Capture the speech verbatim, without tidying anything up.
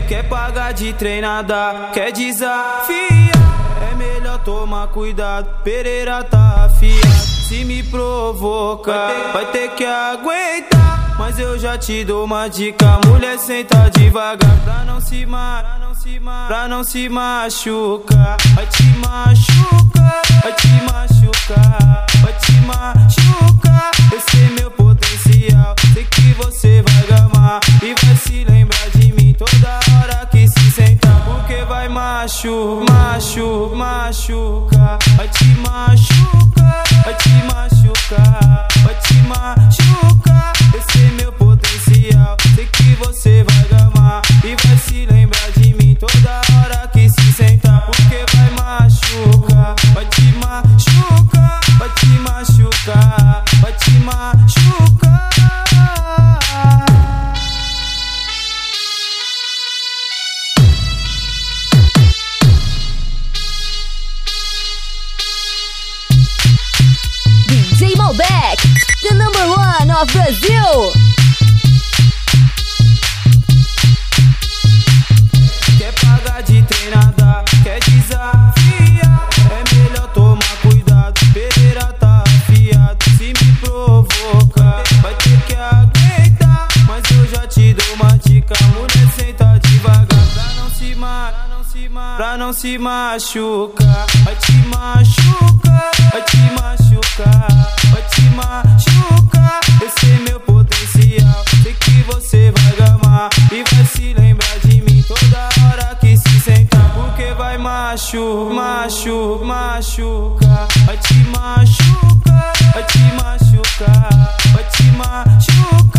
Quer pagar de treinada, quer desafiar. É melhor tomar cuidado, Pereira tá afiado. Se me provocar, vai ter que aguentar. Mas eu já te dou uma dica, mulher, senta devagar pra não se machucar, pra não se machucar, pra não se machucar. Vai te machucar, vai te machucar, vai te machucar. Eu sei meu potencial, sei que você vai gamar e vai se lembrar de mim toda hora que se sentar. Porque vai machu, machu, machucar. Vai te machucar, vai te machucar, vai te machucar. Eu sei meu potencial, sei que você vai gamar e vai se lembrar de mim toda hora que se sentar. Porque vai machucar, vai te machucar, vai te machucar, vai te machucar. D J Malbec, the number one of Brazil. Quer pagar de treinada, quer desafiar. É melhor tomar cuidado, Pereira tá afiado. Se me provocar, vai ter que aguentar. Mas eu já te dou uma dica, mulher, senta devagar pra não se machucar, pra não se machucar, pra não se machucar. Vai te machucar, vai te machucar, vai te machucar. Eu sei meu potencial, sei que você vai gamar e vai se lembrar de mim toda hora que se sentar. Porque vai machu, machu, machucar. Vai te machucar, vai te machucar, vai te machucar.